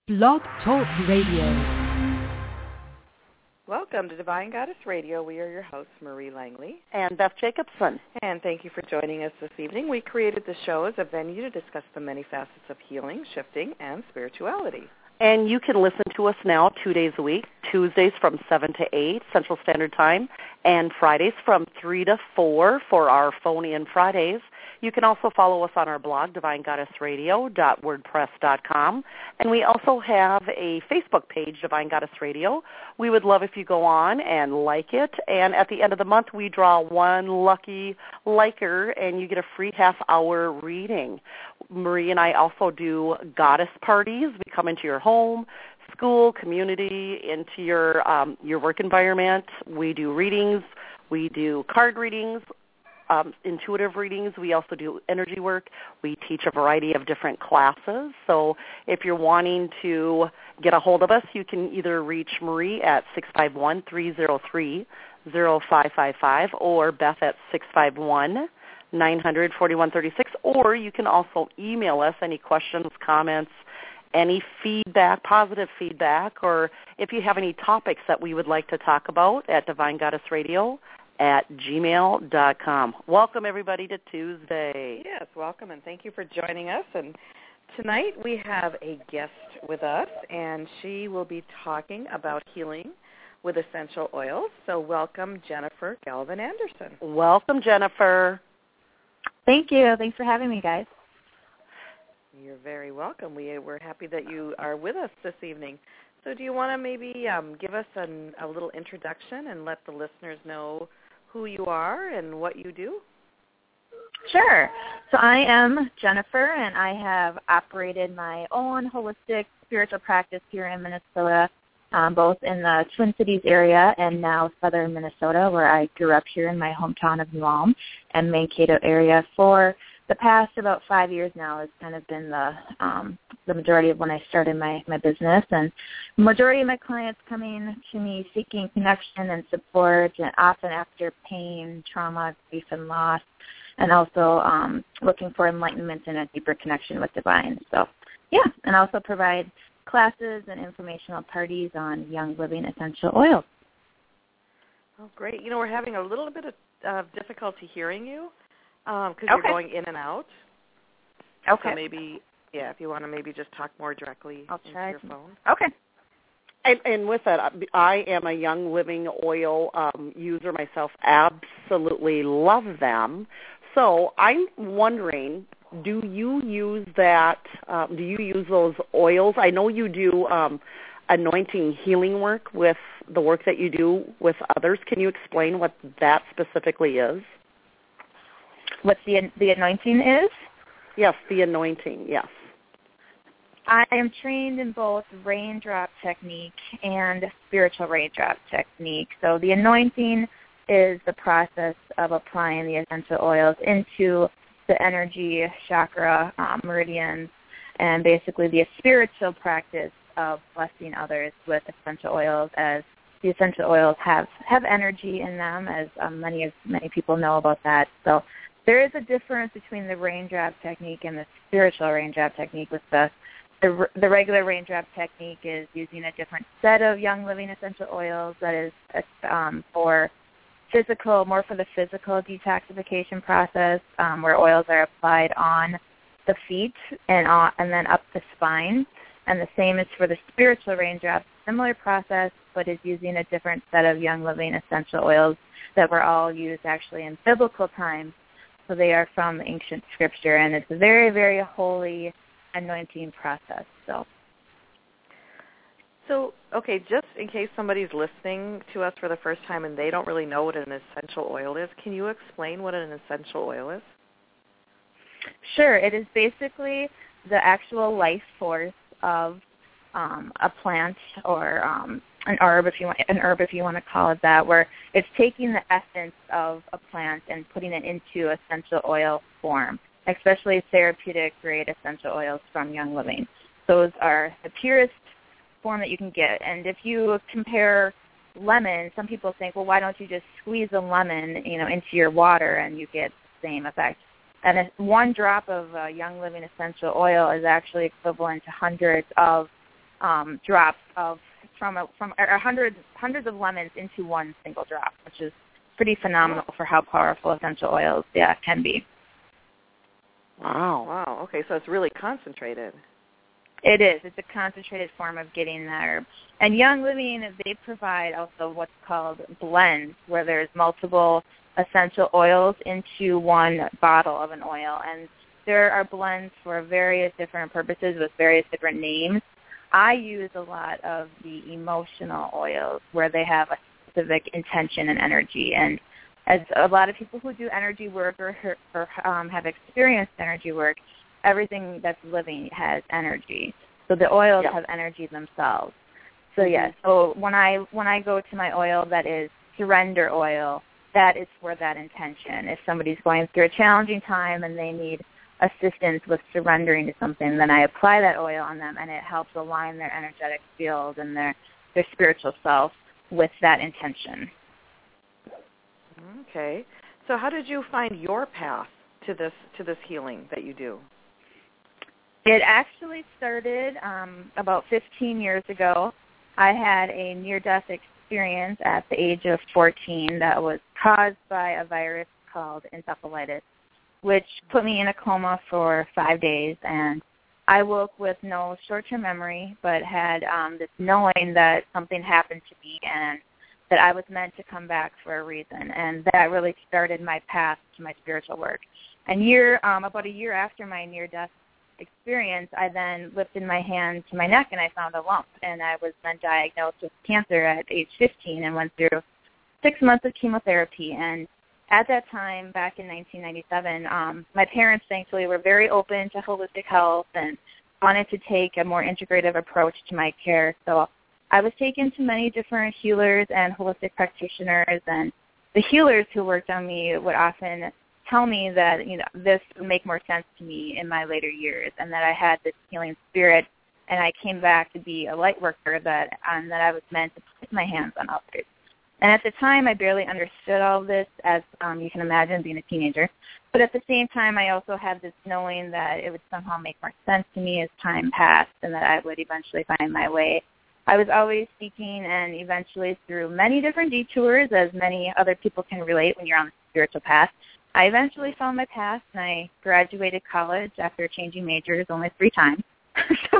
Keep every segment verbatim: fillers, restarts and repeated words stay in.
Blog Talk Radio. Welcome to Divine Goddess Radio. We are your hosts, Marie Langley and Beth Jacobson. And thank you for joining us this evening. We created the show as a venue to discuss the many facets of healing, shifting, and spirituality. And you can listen to us now two days a week, Tuesdays from seven to eight Central Standard Time, and Fridays from three to four for our phone-in Fridays. You can also follow us on our blog, divine goddess radio dot wordpress dot com. And we also have a Facebook page, Divine Goddess Radio. We would love if you go on and like it. And at the end of the month, we draw one lucky liker, and you get a free half-hour reading. Marie and I also do goddess parties. We come into your home, school, community, into your um, your work environment. We do readings. We do card readings. Um, intuitive readings. We also do energy work. We teach a variety of different classes. So if you're wanting to get a hold of us, you can either reach Marie at six five one, three zero three, zero five five five or Beth at six five one, nine hundred, forty-one thirty-six, or you can also email us any questions, comments, any feedback, positive feedback, or if you have any topics that we would like to talk about at Divine Goddess Radio at gmail dot com. Welcome, everybody, to Tuesday. Yes, welcome, and thank you for joining us. And tonight we have a guest with us, and she will be talking about healing with essential oils. So welcome, Jennifer Galvin Anderson. Welcome, Jennifer. Thank you. Thanks for having me, guys. You're very welcome. We, we're happy that you are with us this evening. So do you want to maybe um, give us an, a little introduction and let the listeners know who you are and what you do? Sure. So I am Jennifer, and I have operated my own holistic spiritual practice here in Minnesota, um, both in the Twin Cities area and now southern Minnesota, where I grew up here in my hometown of New Ulm and Mankato area for the past about five years now. Has kind of been the um, the majority of when I started my, my business, and the majority of my clients coming to me seeking connection and support, and often after pain, trauma, grief, and loss, and also um, looking for enlightenment and a deeper connection with divine. So, yeah, and I also provide classes and informational parties on Young Living essential oils. Oh, great. You know, we're having a little bit of uh, difficulty hearing you because um, okay. you're going in and out. Okay. So maybe, yeah, if you want to maybe just talk more directly I'll into try your to. phone. Okay. And, and with that, I am a Young Living oil um, user myself. Absolutely love them. So I'm wondering, do you use that? Um, do you use those oils? I know you do um, anointing healing work with the work that you do with others. Can you explain what that specifically is? What the the anointing is? Yes, the anointing, yes. I am trained in both raindrop technique and spiritual raindrop technique. So the anointing is the process of applying the essential oils into the energy chakra um, meridians, and basically the spiritual practice of blessing others with essential oils, as the essential oils have, have energy in them, as um, many of many people know about that. So there is a difference between the raindrop technique and the spiritual raindrop technique. With the, the the regular raindrop technique is using a different set of Young Living essential oils that is um, for physical, more for the physical detoxification process, um, where oils are applied on the feet and uh, and then up the spine. And the same is for the spiritual raindrop, similar process, but is using a different set of Young Living essential oils that were all used actually in biblical times. So they are from ancient scripture, and it's a very, very holy anointing process. So, so okay, just in case somebody's listening to us for the first time and they don't really know what an essential oil is, can you explain what an essential oil is? Sure. It is basically the actual life force of um, a plant or um, an herb, if you want, an herb if you want to call it that, where it's taking the essence of a plant and putting it into essential oil form, especially therapeutic grade essential oils from Young Living. Those are the purest form that you can get. And if you compare lemon, some people think, well, why don't you just squeeze a lemon, you know, into your water and you get the same effect? And one drop of uh, Young Living essential oil is actually equivalent to hundreds of um, drops of from a, from a hundred, hundreds of lemons into one single drop, which is pretty phenomenal for how powerful essential oils yeah, can be. Wow. Wow. Okay, so it's really concentrated. It is. It's a concentrated form of getting that herb. And Young Living, they provide also what's called blends, where there's multiple essential oils into one bottle of an oil. And there are blends for various different purposes with various different names. I use a lot of the emotional oils where they have a specific intention and energy. And as a lot of people who do energy work or, or um, have experienced energy work, everything that's living has energy. So the oils yeah. have energy themselves. So yes, so when I when I go to my oil that is surrender oil, that is for that intention. If somebody's going through a challenging time and they need assistance with surrendering to something, then I apply that oil on them, and it helps align their energetic field and their, their spiritual self with that intention. Okay. So how did you find your path to this to this healing that you do? It actually started um, about fifteen years ago. I had a near-death experience at the age of fourteen that was caused by a virus called encephalitis, which put me in a coma for five days. And I woke with no short-term memory, but had um, this knowing that something happened to me and that I was meant to come back for a reason. And that really started my path to my spiritual work. And year, um, about a year after my near-death experience, I then lifted my hand to my neck and I found a lump, and I was then diagnosed with cancer at age fifteen and went through six months of chemotherapy. And at that time, back in nineteen ninety-seven, um, my parents thankfully were very open to holistic health and wanted to take a more integrative approach to my care. So I was taken to many different healers and holistic practitioners, and the healers who worked on me would often tell me that, you know, this would make more sense to me in my later years, and that I had this healing spirit, and I came back to be a light worker, that and that I was meant to put my hands on others. And at the time, I barely understood all of this, as um, you can imagine, being a teenager. But at the same time, I also had this knowing that it would somehow make more sense to me as time passed, and that I would eventually find my way. I was always seeking, and eventually through many different detours, as many other people can relate when you're on the spiritual path, I eventually found my path, and I graduated college after changing majors only three times. So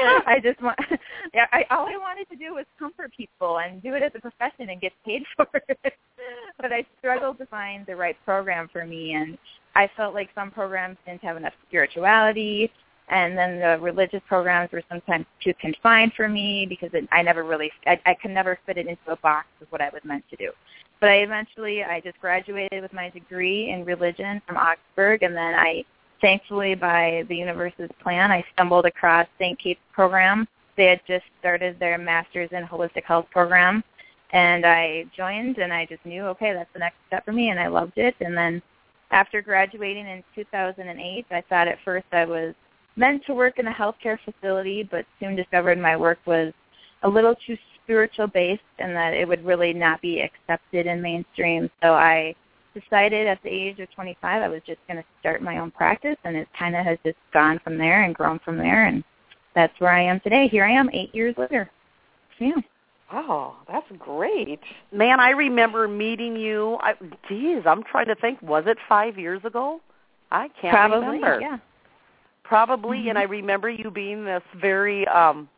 I just want, yeah, I, all I wanted to do was comfort people and do it as a profession and get paid for it. But I struggled to find the right program for me, and I felt like some programs didn't have enough spirituality, and then the religious programs were sometimes too confined for me because it, I never really, I, I could never fit it into a box of what I was meant to do. But I eventually, I just graduated with my degree in religion from Augsburg, and then I, thankfully, by the universe's plan, I stumbled across Saint Kate's program. They had just started their Master's in Holistic Health program, and I joined, and I just knew, okay, that's the next step for me, and I loved it. And then after graduating in two thousand eight, I thought at first I was meant to work in a healthcare facility, but soon discovered my work was a little too spiritual based and that it would really not be accepted in mainstream. So I decided at the age of twenty-five I was just going to start my own practice, and it kind of has just gone from there and grown from there, and that's where I am today. Here I am eight years later. Yeah. Oh, that's great. Man, I remember meeting you. I, geez, I'm trying to think. Was it five years ago? I can't Probably, remember. yeah. Probably, Mm-hmm. and I remember you being this very, um,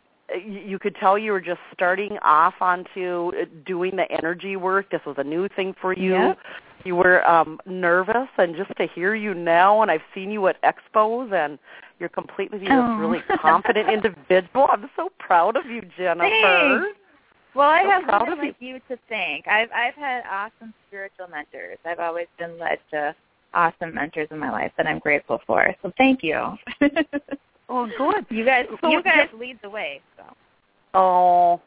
you could tell you were just starting off onto doing the energy work. This was a new thing for you. Yep. You were um, nervous, and just to hear you now, and I've seen you at expos, and you're completely this oh. really confident individual. I'm so proud of you, Jennifer. Thanks. Well, I so have proud women of like you to thank. I've I've had awesome spiritual mentors. I've always been led to awesome mentors in my life that I'm grateful for. So thank you. Oh, good. You guys, so you guys lead the way. So. Oh.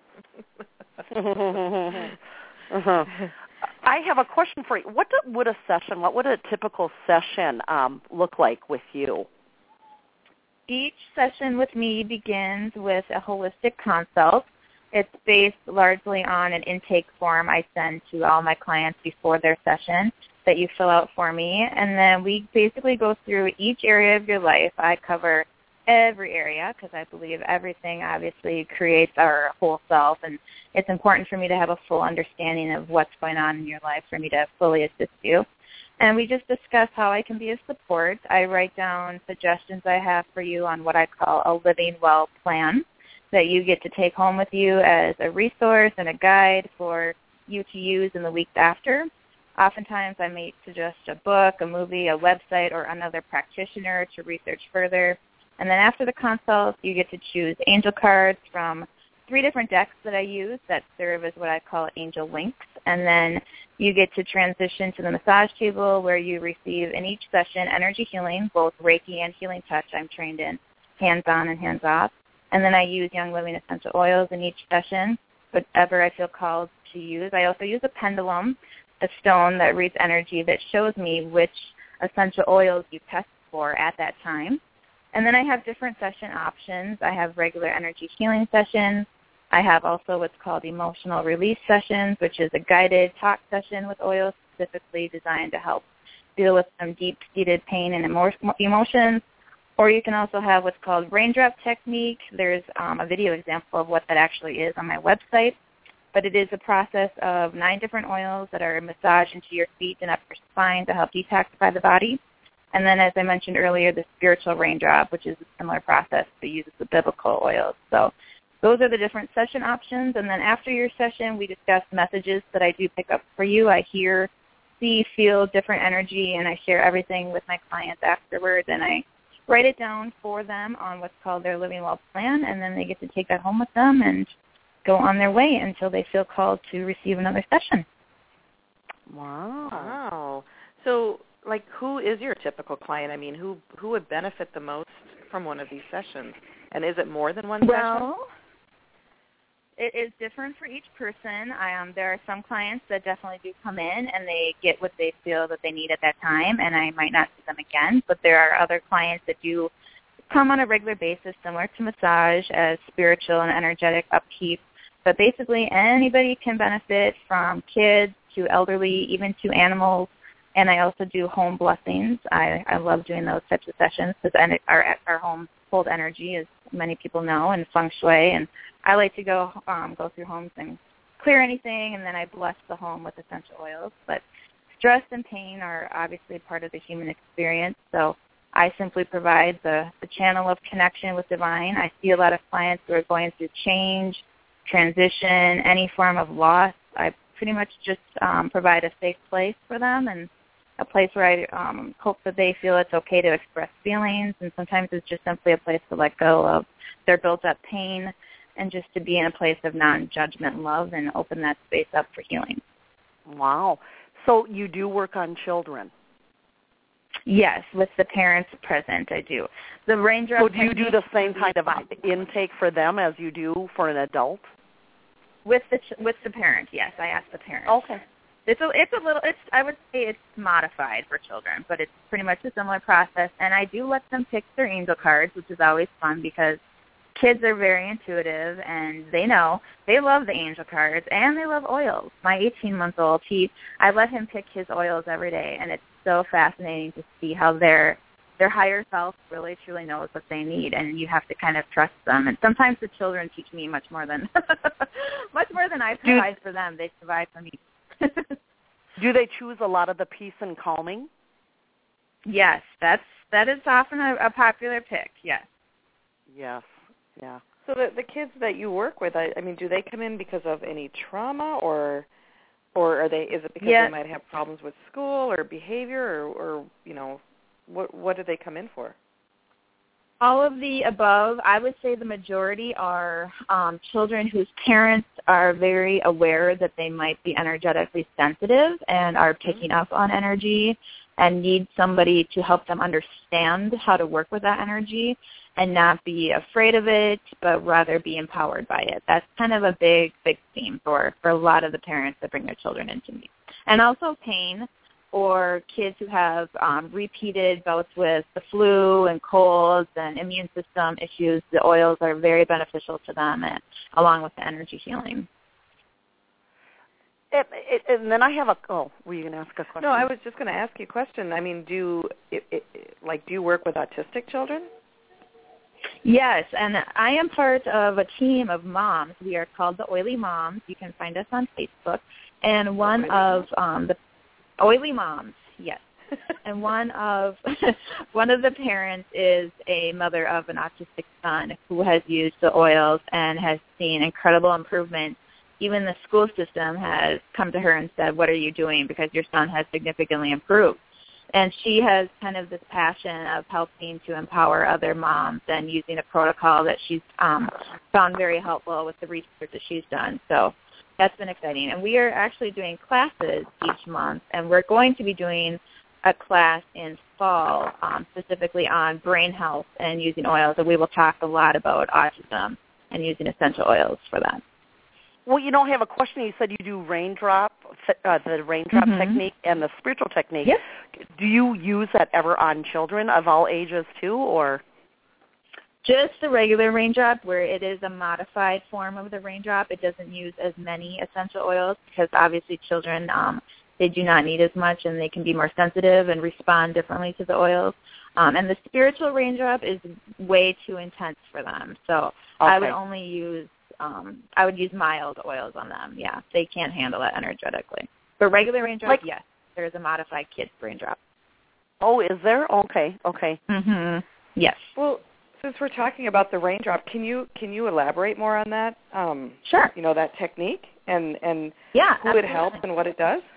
uh-huh. I have a question for you. What do, would a session, what would a typical session um, look like with you? Each session with me begins with a holistic consult. It's based largely on an intake form I send to all my clients before their session that you fill out for me. And then we basically go through each area of your life. I cover every area because I believe everything obviously creates our whole self, and it's important for me to have a full understanding of what's going on in your life for me to fully assist you. And we just discuss how I can be a support. I write down suggestions I have for you on what I call a living well plan that you get to take home with you as a resource and a guide for you to use in the weeks after. Oftentimes I may suggest a book, a movie, a website, or another practitioner to research further. And then after the consult, you get to choose angel cards from three different decks that I use that serve as what I call angel links. And then you get to transition to the massage table where you receive in each session energy healing, both Reiki and healing touch I'm trained in, hands-on and hands-off. And then I use Young Living essential oils in each session, whatever I feel called to use. I also use a pendulum, a stone that reads energy that shows me which essential oils you test for at that time. And then I have different session options. I have regular energy healing sessions. I have also what's called emotional release sessions, which is a guided talk session with oils specifically designed to help deal with some deep-seated pain and emo- emotions. Or you can also have what's called raindrop technique. There's um, a video example of what that actually is on my website. But it is a process of nine different oils that are massaged into your feet and up your spine to help detoxify the body. And then, as I mentioned earlier, the spiritual raindrop, which is a similar process but uses the biblical oils. So those are the different session options. And then after your session, we discuss messages that I do pick up for you. I hear, see, feel different energy, and I share everything with my clients afterwards. And I write it down for them on what's called their Living Well plan, and then they get to take that home with them and go on their way until they feel called to receive another session. Wow. Wow. So, like, who is your typical client? I mean, who who would benefit the most from one of these sessions? And is it more than one well, session? Well, it is different for each person. I, um, there are some clients that definitely do come in and they get what they feel that they need at that time, and I might not see them again. But there are other clients that do come on a regular basis, similar to massage, as spiritual and energetic upkeep. But basically anybody can benefit, from kids to elderly, even to animals. And I also do home blessings. I, I love doing those types of sessions because our, our home hold energy, as many people know, and feng shui. And I like to go um, go through homes and clear anything, and then I bless the home with essential oils. But stress and pain are obviously part of the human experience. So I simply provide the, the channel of connection with divine. I see a lot of clients who are going through change, transition, any form of loss. I pretty much just um, provide a safe place for them and a place where I um, hope that they feel it's okay to express feelings, and sometimes it's just simply a place to let go of their built-up pain and just to be in a place of non-judgment love and open that space up for healing. Wow. So you do work on children? Yes, with the parents present, I do. The raindrop. So do you do the same kind of intake for them as you do for an adult? With the with the parent, yes. I ask the parent. Okay. It's a it's a little. It's I would say it's modified for children, but it's pretty much a similar process. And I do let them pick their angel cards, which is always fun because kids are very intuitive and they know they love the angel cards and they love oils. My eighteen-month-old, he I let him pick his oils every day, and it's so fascinating to see how their their higher self really truly knows what they need, and you have to kind of trust them. And sometimes the children teach me much more than much more than I provide for them. They provide for me. Do they choose a lot of the peace and calming? Yes, that's that is often a, a popular pick. Yes. Yes. Yeah. So the the kids that you work with, I, I mean, do they come in because of any trauma, or or are they? Is it because yes. they might have problems with school or behavior, or, or you know, what what do they come in for? All of the above. I would say the majority are um, children whose parents are very aware that they might be energetically sensitive and are picking up on energy and need somebody to help them understand how to work with that energy and not be afraid of it, but rather be empowered by it. That's kind of a big, big theme for, for a lot of the parents that bring their children into me. And also pain, or kids who have um, repeated bouts with the flu and colds and immune system issues. The oils are very beneficial to them, and, along with the energy healing. It, it, and then I have a, oh, were you going to ask a question? No, I was just going to ask you a question. I mean, do it, it, like do you work with autistic children? Yes, and I am part of a team of moms. We are called the Oily Moms. You can find us on Facebook. And one Oily of um, the Oily Moms, yes. And one of one of the parents is a mother of an autistic son who has used the oils and has seen incredible improvement. Even the school system has come to her and said, "What are you doing? Because your son has significantly improved." And she has kind of this passion of helping to empower other moms and using a protocol that she's um, found very helpful with the research that she's done. So that's been exciting. And we are actually doing classes each month, and we're going to be doing a class in fall um, specifically on brain health and using oils, and we will talk a lot about autism and using essential oils for that. Well, you know, I have a question. You said you do raindrop, uh, the raindrop mm-hmm. technique and the spiritual technique. Yep. Do you use that ever on children of all ages too, or? Just the regular raindrop, where it is a modified form of the raindrop. It doesn't use as many essential oils because obviously children, um, they do not need as much, and they can be more sensitive and respond differently to the oils. Um, and the spiritual raindrop is way too intense for them. So okay. I would only use, um, I would use mild oils on them. Yeah, they can't handle it energetically. But regular raindrop, like, yes, there is a modified kids raindrop. Oh, is there? Okay, okay. Mm-hmm. Yes. Well, since we're talking about the raindrop, can you can you elaborate more on that? Um, sure. You know, that technique and and yeah, who absolutely. it helps and what it does?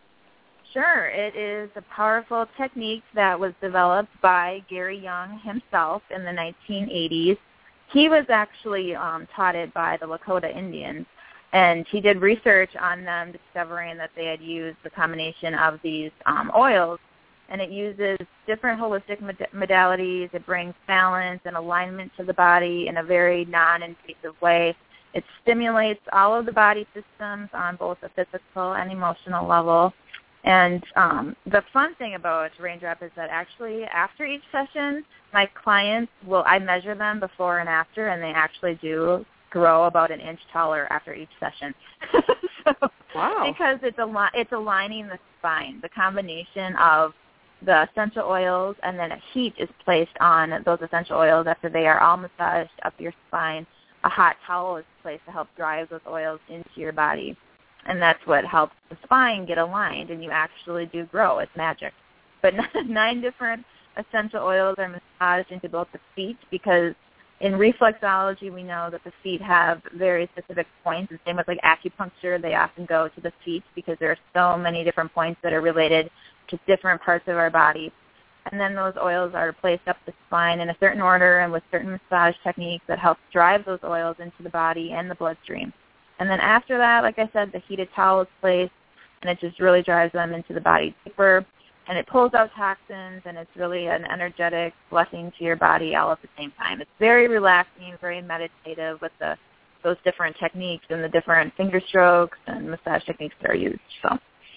Sure. It is a powerful technique that was developed by Gary Young himself in the nineteen eighties. He was actually um, taught it by the Lakota Indians, and he did research on them, discovering that they had used the combination of these um, oils, and it uses different holistic mod- modalities. It brings balance and alignment to the body in a very non-invasive way. It stimulates all of the body systems on both a physical and emotional level. And um, the fun thing about Raindrop is that actually after each session, my clients will, I measure them before and after, and they actually do grow about an inch taller after each session. so, wow. Because it's, al- it's aligning the spine. The combination of the essential oils, and then a heat is placed on those essential oils after they are all massaged up your spine. A hot towel is placed to help drive those oils into your body. And that's what helps the spine get aligned, and you actually do grow. It's magic. But nine different essential oils are massaged into both the feet, because in reflexology we know that the feet have very specific points. And same with like acupuncture, they often go to the feet because there are so many different points that are related to different parts of our body. And then those oils are placed up the spine in a certain order and with certain massage techniques that help drive those oils into the body and the bloodstream. And then after that, like I said, the heated towel is placed, and it just really drives them into the body deeper, and it pulls out toxins, and it's really an energetic blessing to your body all at the same time. It's very relaxing, very meditative with the those different techniques and the different finger strokes and massage techniques that are used. So,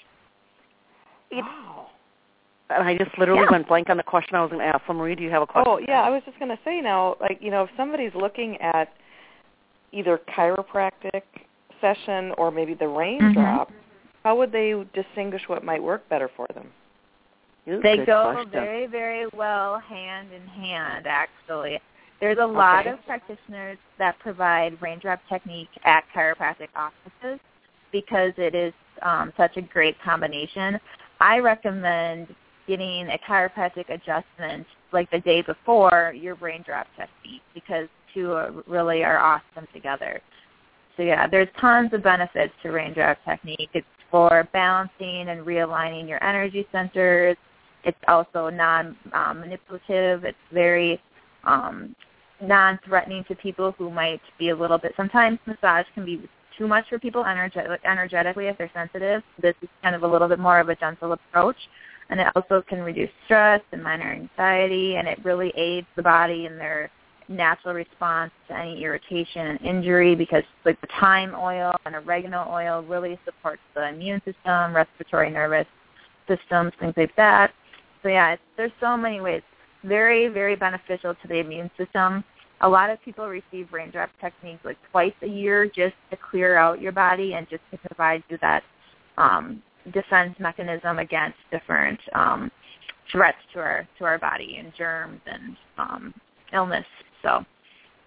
wow. I just literally yeah. went blank on the question I was going to ask. So, Marie, do you have a question? Oh, yeah, I was just going to say now, like, you know, if somebody's looking at either chiropractic session or maybe the raindrop, mm-hmm. how would they distinguish what might work better for them? They Good go question. very, very well hand in hand, actually. There's a lot okay. of practitioners that provide raindrop technique at chiropractic offices because it is um, such a great combination. I recommend getting a chiropractic adjustment like the day before your raindrop technique because two are, really are awesome together. So, yeah, there's tons of benefits to raindrop technique. It's for balancing and realigning your energy centers. It's also non-manipulative. Um, it's very um, non-threatening to people who might be a little bit – sometimes massage can be too much for people energetic, energetically if they're sensitive. This is kind of a little bit more of a gentle approach. And it also can reduce stress and minor anxiety, and it really aids the body in their natural response to any irritation and injury because like the thyme oil and oregano oil really supports the immune system, respiratory nervous systems, things like that. So, yeah, it's, there's so many ways. Very, very beneficial to the immune system. A lot of people receive raindrop techniques like twice a year just to clear out your body and just to provide you that um, defense mechanism against different um, threats to our to our body and germs and um, illness. So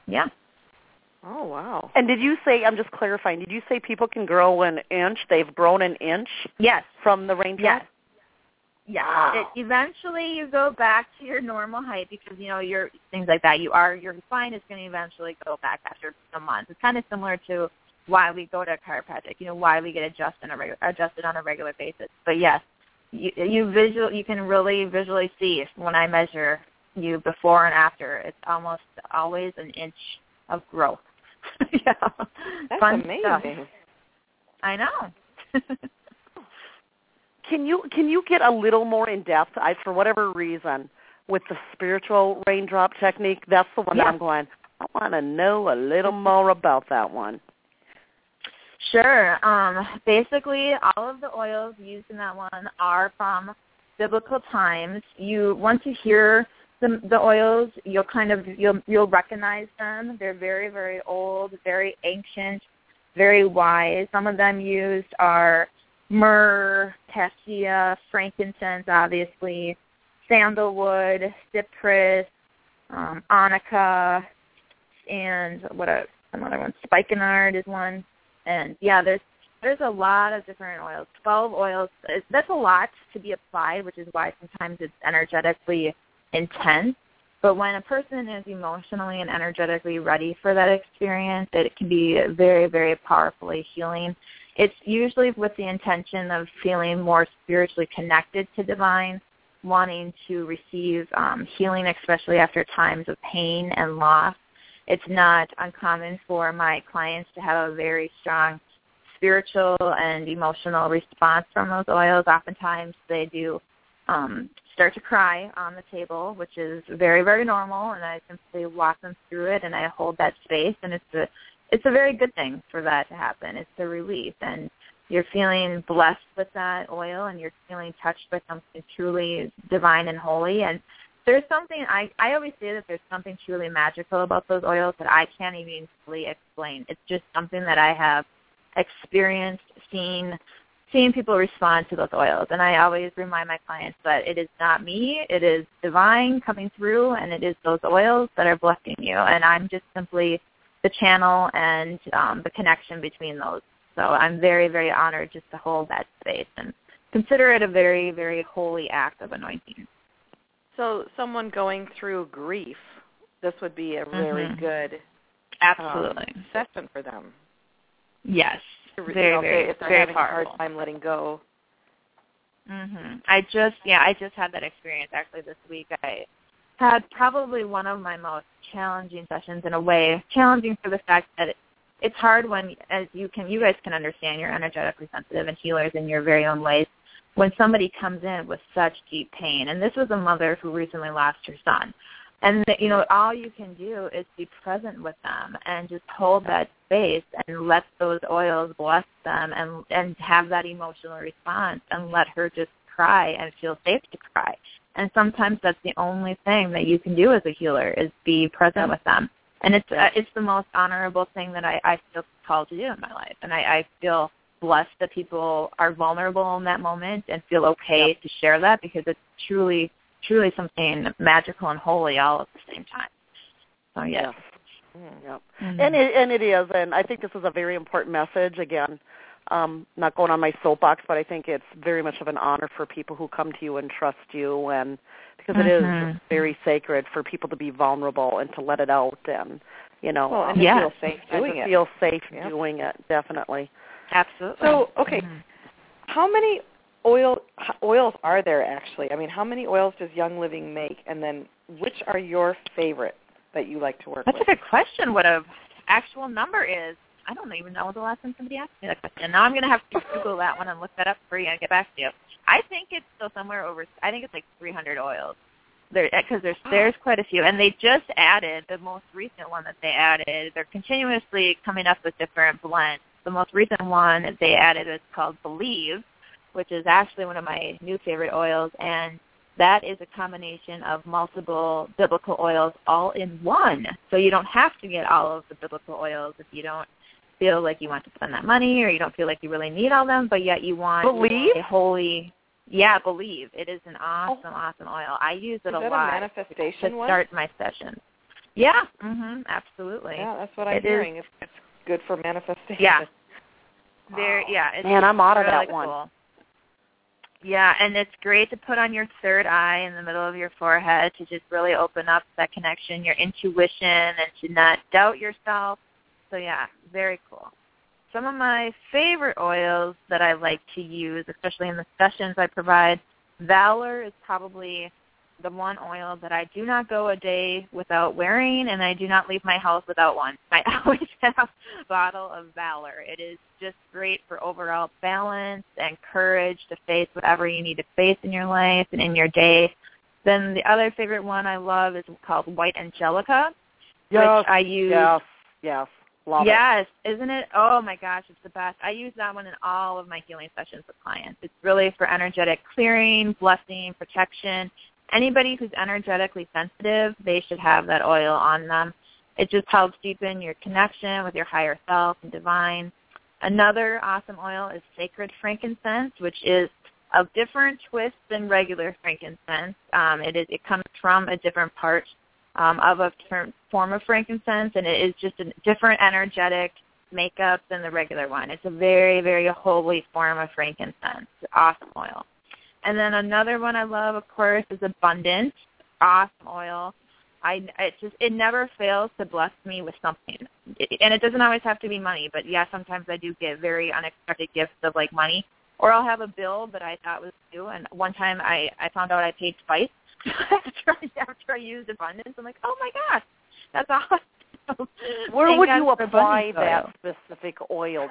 yeah. Oh, wow. And did you say, I'm just clarifying, did you say people can grow an inch? They've grown an inch Yes. from the raindrop? Yes. Yeah. Wow. It, eventually you go back to your normal height because, you know, your things like that, you are, your spine is going to eventually go back after a month. It's kind of similar to why we go to a chiropractic, you know, why we get adjusted on a regular, adjusted on a regular basis. But yes, you, you visual, you can really visually see when I measure you before and after. It's almost always an inch of growth. Yeah. That's Fun amazing. stuff. I know. Can you can you get a little more in depth? I, for whatever reason, with the spiritual raindrop technique, that's the one yeah. that I'm going, I want to know a little more about that one. Sure. Um, basically, all of the oils used in that one are from biblical times. You once you hear the, the oils, you'll kind of you'll you'll recognize them. They're very very old, very ancient, very wise. Some of them used are myrrh, cassia, frankincense, obviously, sandalwood, cypress, um, onycha, and what a, another one, spikenard is one. And yeah, there's there's a lot of different oils. Twelve oils. That's a lot to be applied, which is why sometimes it's energetically intense. But when a person is emotionally and energetically ready for that experience, it can be very, very powerfully healing. It's usually with the intention of feeling more spiritually connected to divine, wanting to receive um, healing, especially after times of pain and loss. It's not uncommon for my clients to have a very strong spiritual and emotional response from those oils. Oftentimes they do um, start to cry on the table, which is very, very normal, and I simply walk them through it, and I hold that space, and it's a It's a very good thing for that to happen. It's a relief, and you're feeling blessed with that oil, and you're feeling touched by something truly divine and holy. And there's something, I, I always say that there's something truly magical about those oils that I can't even fully explain. It's just something that I have experienced, seen, seeing people respond to those oils. And I always remind my clients that it is not me, it is divine coming through, and it is those oils that are blessing you. And I'm just simply the channel and um, the connection between those. So I'm very, very honored just to hold that space and consider it a very, very holy act of anointing. So someone going through grief, this would be a very mm-hmm. good Absolutely. Um, session for them. Yes. Very, very, you know, very, if they're very having powerful. a hard time letting go. Mhm. I just, yeah, I just had that experience actually this week. I had probably one of my most challenging sessions in a way, challenging for the fact that it, it's hard when, as you can, you guys can understand, you're energetically sensitive and healers in your very own ways, when somebody comes in with such deep pain. And this was a mother who recently lost her son. And, you know, all you can do is be present with them and just hold that space and let those oils bless them and, and have that emotional response and let her just cry and feel safe to cry. And sometimes that's the only thing that you can do as a healer is be present with them. And it's uh, it's the most honorable thing that I, I feel called to do in my life. And I, I feel blessed that people are vulnerable in that moment and feel okay yep. to share that because it's truly, truly something magical and holy all at the same time. So, yes. Yeah. Mm, yep. mm-hmm. And, it, and it is. And I think this is a very important message, again. Um, not going on my soapbox, but I think it's very much of an honor for people who come to you and trust you, and because it mm-hmm. is very sacred for people to be vulnerable and to let it out, and you know, well, and um, to yes. feel safe doing and to it. Feel safe yep. doing it, definitely. Absolutely. So, okay, mm-hmm. how many oil oils are there actually? I mean, how many oils does Young Living make, and then which are your favorite that you like to work That's with? That's a good question. What a actual number is. I don't even know the last time somebody asked me that question. Now I'm going to have to Google that one and look that up for you and get back to you. I think it's still somewhere over, I think it's like three hundred oils. There, because there's, there's quite a few. And they just added, the most recent one that they added, they're continuously coming up with different blends. The most recent one that they added is called Believe, which is actually one of my new favorite oils. And that is a combination of multiple biblical oils all in one. So you don't have to get all of the biblical oils if you don't feel like you want to spend that money or you don't feel like you really need all them, but yet you want Believe? a holy, yeah, Believe. It is an awesome, oh. awesome oil. I use it is a that lot a manifestation to one? start my sessions. Yeah, mhm, absolutely. Yeah, that's what I'm it hearing. Is, it's, it's good for manifestation. Yeah. Wow. There, yeah. It's Man, I'm out of really that one. Cool. Yeah, and it's great to put on your third eye in the middle of your forehead to just really open up that connection, your intuition, and to not doubt yourself. So, yeah, very cool. Some of my favorite oils that I like to use, especially in the sessions I provide, Valor is probably the one oil that I do not go a day without wearing, and I do not leave my house without one. I always have a bottle of Valor. It is just great for overall balance and courage to face whatever you need to face in your life and in your day. Then the other favorite one I love is called White Angelica, Yes, which I use. Yes, yes. Love yes, is isn't it? Oh, my gosh, it's the best. I use that one in all of my healing sessions with clients. It's really for energetic clearing, blessing, protection. Anybody who's energetically sensitive, they should have that oil on them. It just helps deepen your connection with your higher self and divine. Another awesome oil is Sacred Frankincense, which is a different twist than regular frankincense. Um, it is it comes from a different part um, of a different form of frankincense, and it is just a different energetic makeup than the regular one. It's a very, very holy form of frankincense. Awesome oil. And then another one I love, of course, is Abundance. Awesome oil. I it just it never fails to bless me with something, it, and it doesn't always have to be money. But yeah, sometimes I do get very unexpected gifts of like money, or I'll have a bill that I thought was due. And one time I I found out I paid twice after I, after I used Abundance. I'm like, oh my gosh, that's awesome. Where Thank would God you for apply Abundance that oil. specific oil?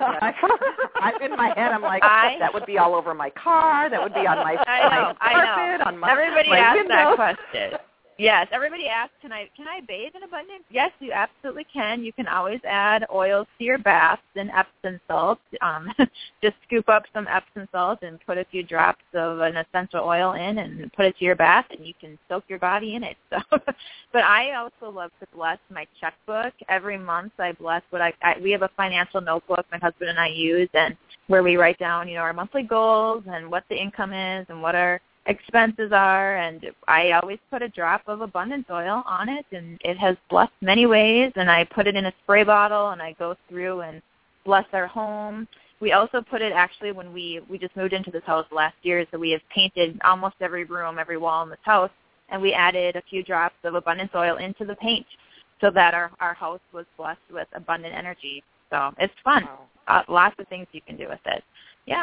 I'm in my head. I'm like, I, that would be all over my car. That would be on my, I know, my I carpet, know. on my Everybody my asks window. that question. Yes, everybody asks, can I can I bathe in Abundance? Yes, you absolutely can. You can always add oils to your baths and Epsom salt. Um, just scoop up some Epsom salt and put a few drops of an essential oil in and put it to your bath, and you can soak your body in it. So, but I also love to bless my checkbook. Every month I bless what I, I we have a financial notebook my husband and I use, and where we write down, you know, our monthly goals and what the income is and what our expenses are, and I always put a drop of Abundance oil on it, and it has blessed many ways, and I put it in a spray bottle, and I go through and bless our home. We also put it, actually, when we, we just moved into this house last year, so we have painted almost every room, every wall in this house, and we added a few drops of Abundance oil into the paint so that our, our house was blessed with abundant energy. So it's fun. Wow. Uh, lots of things you can do with it. Yeah.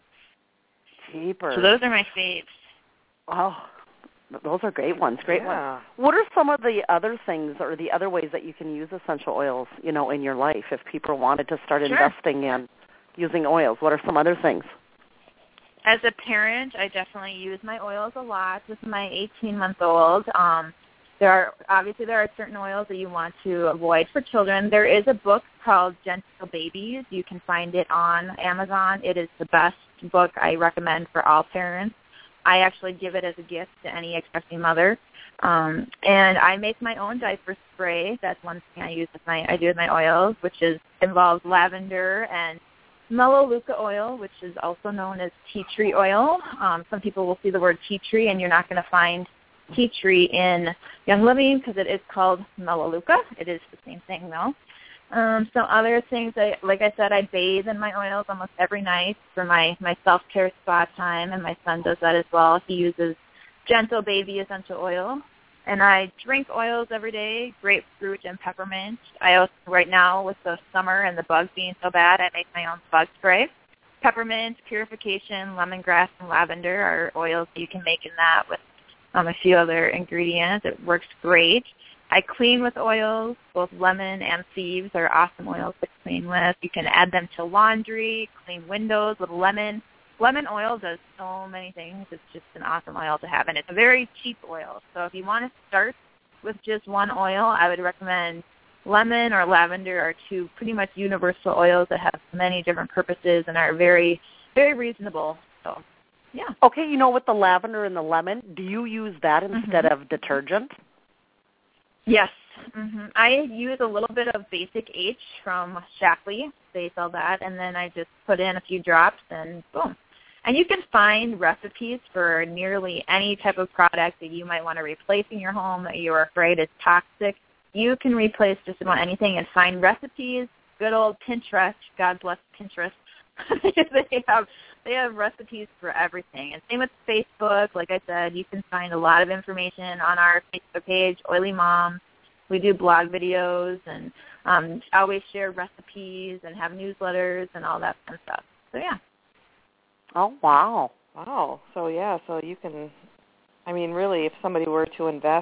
Cheaper. So those are my faves. Oh, those are great ones, great yeah. ones. What are some of the other things or the other ways that you can use essential oils, you know, in your life if people wanted to start Sure. investing in using oils? What are some other things? As a parent, I definitely use my oils a lot with my eighteen-month-old. Um, there are obviously there are certain oils that you want to avoid for children. There is a book called Gentle Babies. You can find it on Amazon. It is the best book I recommend for all parents. I actually give it as a gift to any expecting mother. Um, and I make my own diaper spray. That's one thing I use with my I do with my oils, which is involves lavender and Melaleuca oil, which is also known as tea tree oil. Um, some people will see the word tea tree, and you're not going to find tea tree in Young Living because it is called Melaleuca. It is the same thing, though. Um, some other things, I, like I said, I bathe in my oils almost every night for my, my self-care spa time, and my son does that as well. He uses Gentle Baby essential oil. And I drink oils every day, grapefruit and peppermint. I also, right now, with the summer and the bugs being so bad, I make my own bug spray. Peppermint, purification, lemongrass, and lavender are oils that you can make in that with um, a few other ingredients. It works great. I clean with oils. Both lemon and thieves are awesome oils to clean with. You can add them to laundry, clean windows with lemon. Lemon oil does so many things. It's just an awesome oil to have, and it's a very cheap oil. So if you want to start with just one oil, I would recommend lemon or lavender are two pretty much universal oils that have many different purposes and are very, very reasonable. So, yeah. Okay, you know, with the lavender and the lemon, do you use that instead Mm-hmm. of detergent? Yes. Mm-hmm. I use a little bit of Basic H from Shaklee. They sell that, and then I just put in a few drops, and boom. And you can find recipes for nearly any type of product that you might want to replace in your home that you're afraid is toxic. you can replace just about anything and find recipes. Good old Pinterest, God bless Pinterest. they have they have recipes for everything. And same with Facebook. Like I said, you can find a lot of information on our Facebook page, Oily Moms. We do blog videos and um, always share recipes and have newsletters and all that kind of stuff. So, yeah. Oh, wow. Wow. So, yeah, so you can, I mean, really, if somebody were to invest,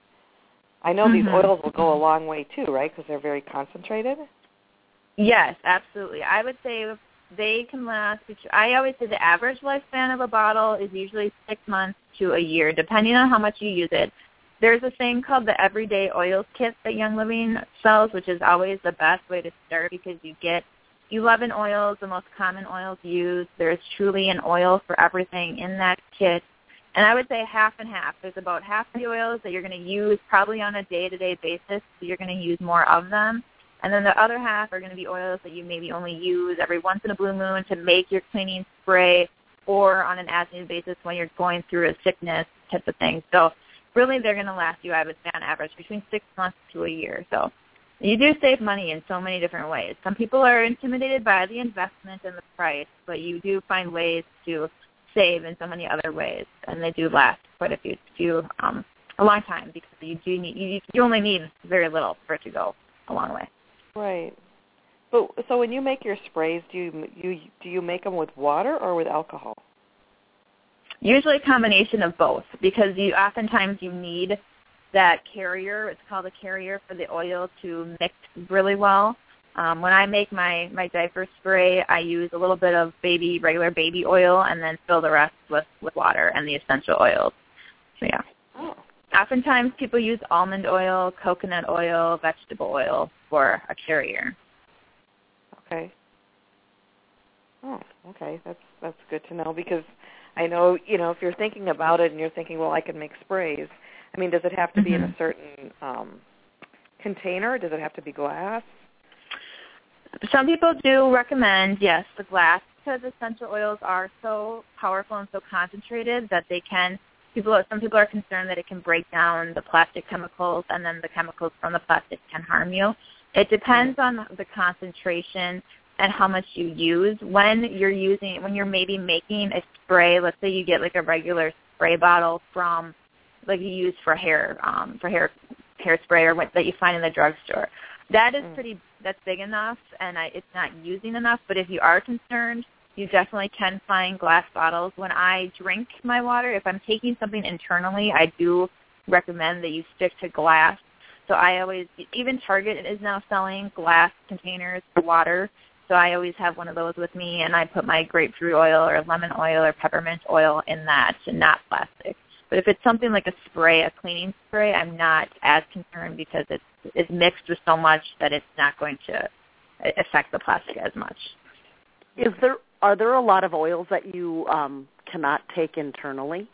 I know mm-hmm. these oils will go a long way, too, right, because they're very concentrated? Yes, absolutely. I would say they can last, I always say the average lifespan of a bottle is usually six months to a year, depending on how much you use it. There's a thing called the Everyday Oils Kit that Young Living sells, which is always the best way to start because you get eleven oils, the most common oils used. There's truly an oil for everything in that kit. And I would say half and half. There's about half the oils that you're going to use probably on a day-to-day basis, so you're going to use more of them. And then the other half are going to be oils that you maybe only use every once in a blue moon to make your cleaning spray or on an as-needed basis when you're going through a sickness type of thing. So really they're going to last you, I would say, on average, between six months to a year. So you do save money in so many different ways. Some people are intimidated by the investment and the price, but you do find ways to save in so many other ways, and they do last quite a few, few um, a long time because you do need you, you only need very little for it to go a long way. Right. But so when you make your sprays, do you you do you make them with water or with alcohol? Usually a combination of both because you oftentimes you need that carrier. It's called a carrier for the oil to mix really well. Um, when I make my, my diaper spray, I use a little bit of baby regular baby oil and then fill the rest with, with water and the essential oils. So, yeah. Oh. Oftentimes people use almond oil, coconut oil, vegetable oil for a carrier. Okay. Oh, okay. That's that's good to know because I know, you know, if you're thinking about it and you're thinking, well, I can make sprays, I mean, does it have to be mm-hmm. in a certain um, container? Does it have to be glass? Some people do recommend, yes, the glass because essential oils are so powerful and so concentrated that they can, people. some people are concerned that it can break down the plastic chemicals and then the chemicals from the plastic can harm you. It depends on the concentration and how much you use. When you're using, when you're maybe making a spray, let's say you get like a regular spray bottle from, like you use for hair, um, for hair, hairspray or what that you find in the drugstore. That is pretty, that's big enough, and I, it's not using enough. But if you are concerned, you definitely can find glass bottles. When I drink my water, if I'm taking something internally, I do recommend that you stick to glass. So I always, even Target is now selling glass containers for water. So I always have one of those with me, and I put my grapefruit oil or lemon oil or peppermint oil in that, and not plastic. But if it's something like a spray, a cleaning spray, I'm not as concerned because it's, it's mixed with so much that it's not going to affect the plastic as much. Is there are there a lot of oils that you um, cannot take internally?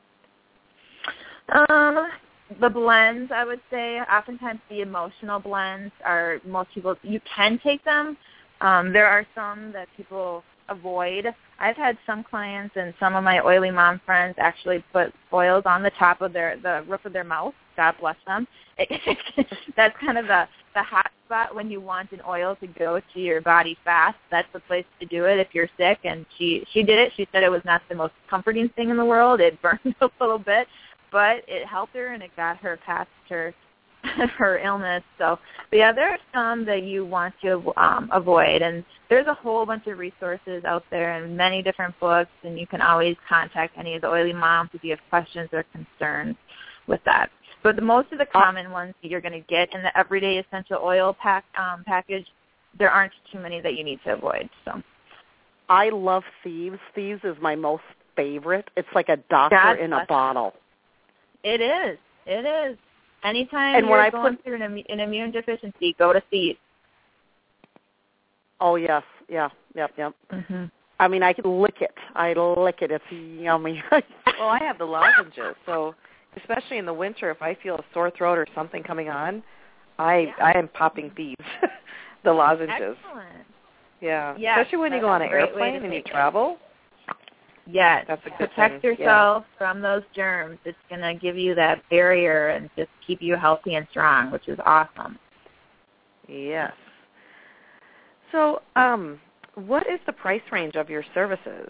Um, the blends, I would say, oftentimes the emotional blends are most people, you can take them. Um, there are some that people avoid. I've had some clients and some of my oily mom friends actually put oils on the top of their the roof of their mouth. God bless them. It, that's kind of the, the hot spot when you want an oil to go to your body fast. That's the place to do it if you're sick. And she, she did it. She said it was not the most comforting thing in the world. It burned a little bit, but it helped her and it got her past her her illness. So, but yeah, there are some that you want to um, avoid, and there's a whole bunch of resources out there and many different books, and you can always contact any of the oily moms if you have questions or concerns with that. But the, most of the common ones that you're going to get in the everyday essential oil pack um, package, there aren't too many that you need to avoid. So, I love Thieves. Thieves is my most favorite. It's like a doctor God in a bottle. It is. It is. Anytime and you're when I going put, through an, an immune deficiency, go to Thieves. Oh, yes. Yeah. Yep, yep. Mm-hmm. I mean, I can lick it. I lick it. It's yummy. Well, I have the lozenges, so especially in the winter, if I feel a sore throat or something coming on, I yeah. I am popping Thieves, the lozenges. Excellent. Yeah. Yes, especially when you go on an airplane and you travel. Yes. That's a good Protect thing. yourself yeah. from those germs. It's going to give you that barrier and just keep you healthy and strong, which is awesome. Yes. So, um, what is the price range of your services?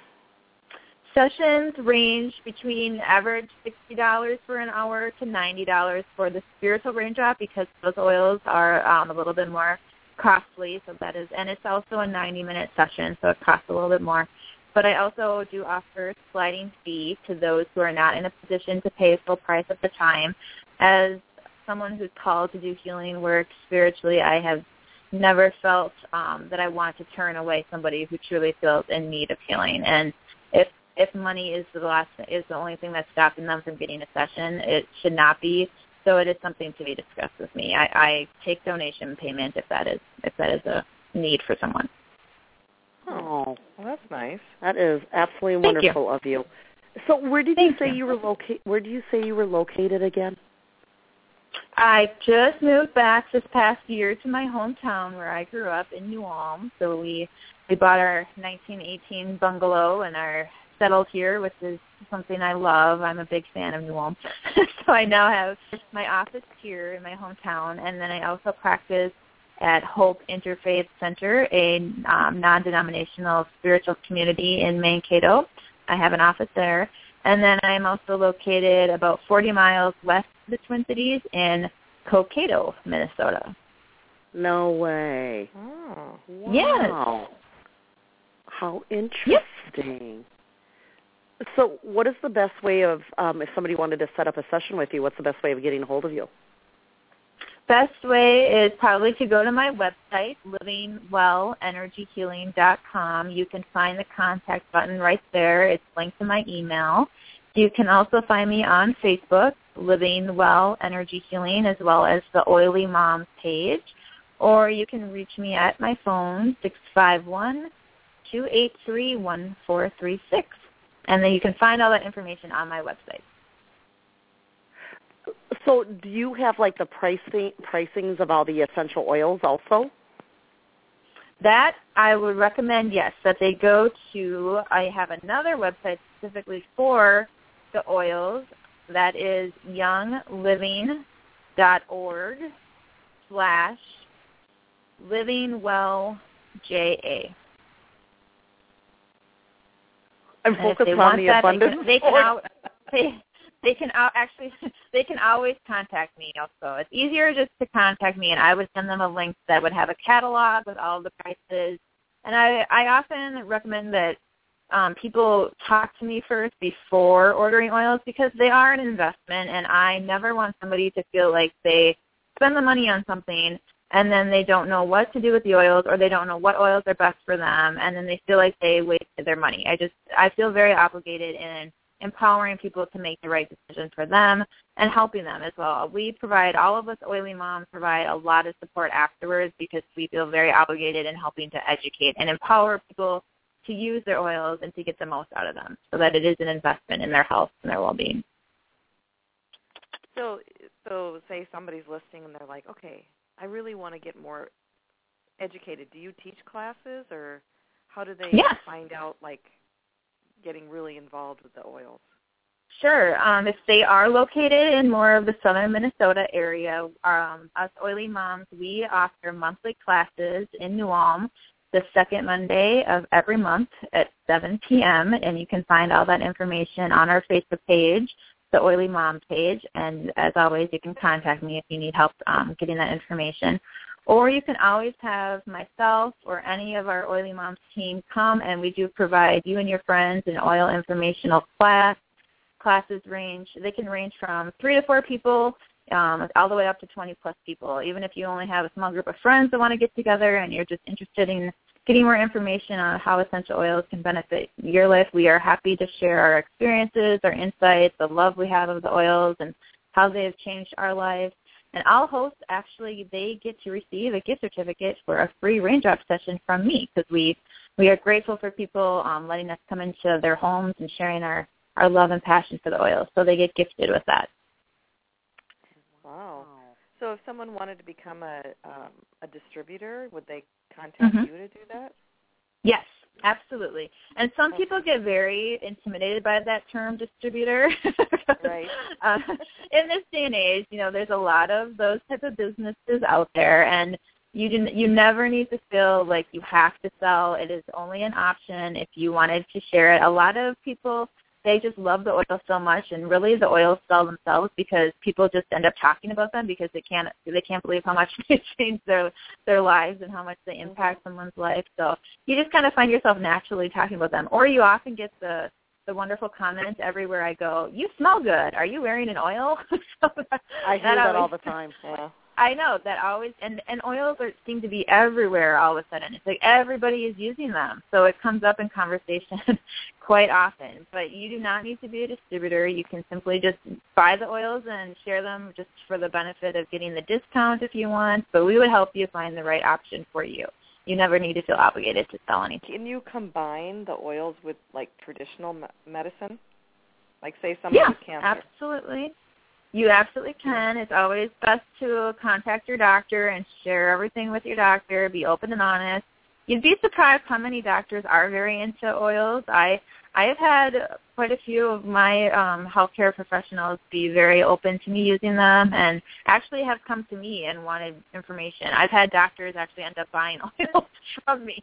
Sessions range between average sixty dollars for an hour to ninety dollars for the spiritual raindrop, because those oils are um, a little bit more costly. So that is, and it's also a ninety-minute session, so it costs a little bit more. But I also do offer sliding fee to those who are not in a position to pay full price at the time. As someone who's called to do healing work spiritually, I have never felt um, that I want to turn away somebody who truly feels in need of healing. And if if money is the last is the only thing that's stopping them from getting a session, it should not be. So it is something to be discussed with me. I, I take donation payment if that is if that is a need for someone. Oh, well, that's nice. That is absolutely Thank wonderful you. of you. So where did Thank you say you. you were located? Where do you say you were located again? I just moved back this past year to my hometown where I grew up in New Ulm. So we we bought our nineteen eighteen bungalow and are settled here, which is something I love. I'm a big fan of New Ulm. So I now have my office here in my hometown, and then I also practice at Hope Interfaith Center, a um, non-denominational spiritual community in Mankato. I have an office there. And then I'm also located about forty miles west of the Twin Cities in Cokato, Minnesota. No way. Oh. Wow. Yes. How interesting. Yep. So what is the best way of, um, if somebody wanted to set up a session with you, what's the best way of getting a hold of you? Best way is probably to go to my website, living well energy healing dot com. You can find the contact button right there. It's linked to my email. You can also find me on Facebook, Living Well Energy Healing, as well as the Oily Moms page. Or you can reach me at my phone, six five one, two eight three, one four three six. And then you can find all that information on my website. So do you have, like, the pricing pricings of all the essential oils also? That I would recommend, yes, that they go to, I have another website specifically for the oils. That is youngliving dot org slash livingwellja. I'm focused on the that, abundance. They can, they can, al- they, they can al- actually, they can always contact me also. It's easier just to contact me, and I would send them a link that would have a catalog with all the prices. And I, I often recommend that um, people talk to me first before ordering oils, because they are an investment, and I never want somebody to feel like they spend the money on something and then they don't know what to do with the oils, or they don't know what oils are best for them, and then they feel like they wasted their money. I just, I feel very obligated in empowering people to make the right decision for them and helping them as well. We provide, all of us Oily Moms provide a lot of support afterwards, because we feel very obligated in helping to educate and empower people to use their oils and to get the most out of them, so that it is an investment in their health and their well-being. So, so say somebody's listening and they're like, okay, I really want to get more educated. Do you teach classes, or how do they yes. find out, like, getting really involved with the oils? Sure. Um, if they are located in more of the southern Minnesota area, um, us Oily Moms, we offer monthly classes in New Ulm the second Monday of every month at seven p.m., and you can find all that information on our Facebook page, the Oily Moms page. And as always, you can contact me if you need help um, getting that information. Or you can always have myself or any of our Oily Moms team come, and we do provide you and your friends an oil informational class. Classes range, they can range from three to four people um, all the way up to twenty plus people. Even if you only have a small group of friends that want to get together and you're just interested in getting more information on how essential oils can benefit your life, we are happy to share our experiences, our insights, the love we have of the oils, and how they have changed our lives. And all hosts, actually, they get to receive a gift certificate for a free raindrop session from me, because we, we are grateful for people um, letting us come into their homes and sharing our, our love and passion for the oils. So they get gifted with that. Wow. So if someone wanted to become a um, a distributor, would they contact mm-hmm. you to do that? Yes. Absolutely. And some people get very intimidated by that term distributor. Right. uh, in this day and age, you know, there's a lot of those type of businesses out there, and you didn't, you never need to feel like you have to sell. It is only an option if you wanted to share it. A lot of people, they just love the oil so much, and really the oils sell themselves because people just end up talking about them because they can't they can't believe how much they change their their lives and how much they impact someone's life. So you just kind of find yourself naturally talking about them, or you often get the the wonderful comment everywhere I go, "You smell good. Are you wearing an oil?" So that, I hear that, that always, all the time. Yeah. I know that always, and, and oils are, seem to be everywhere all of a sudden. It's like everybody is using them, so it comes up in conversation quite often. But you do not need to be a distributor. You can simply just buy the oils and share them just for the benefit of getting the discount if you want, but we would help you find the right option for you. You never need to feel obligated to sell anything. Can you combine the oils with, like, traditional me- medicine? Like, say, someone Yeah, with cancer. absolutely. You absolutely can. It's always best to contact your doctor and share everything with your doctor. Be open and honest. You'd be surprised how many doctors are very into oils. I I have had quite a few of my um, healthcare professionals be very open to me using them, and actually have come to me and wanted information. I've had doctors actually end up buying oils from me.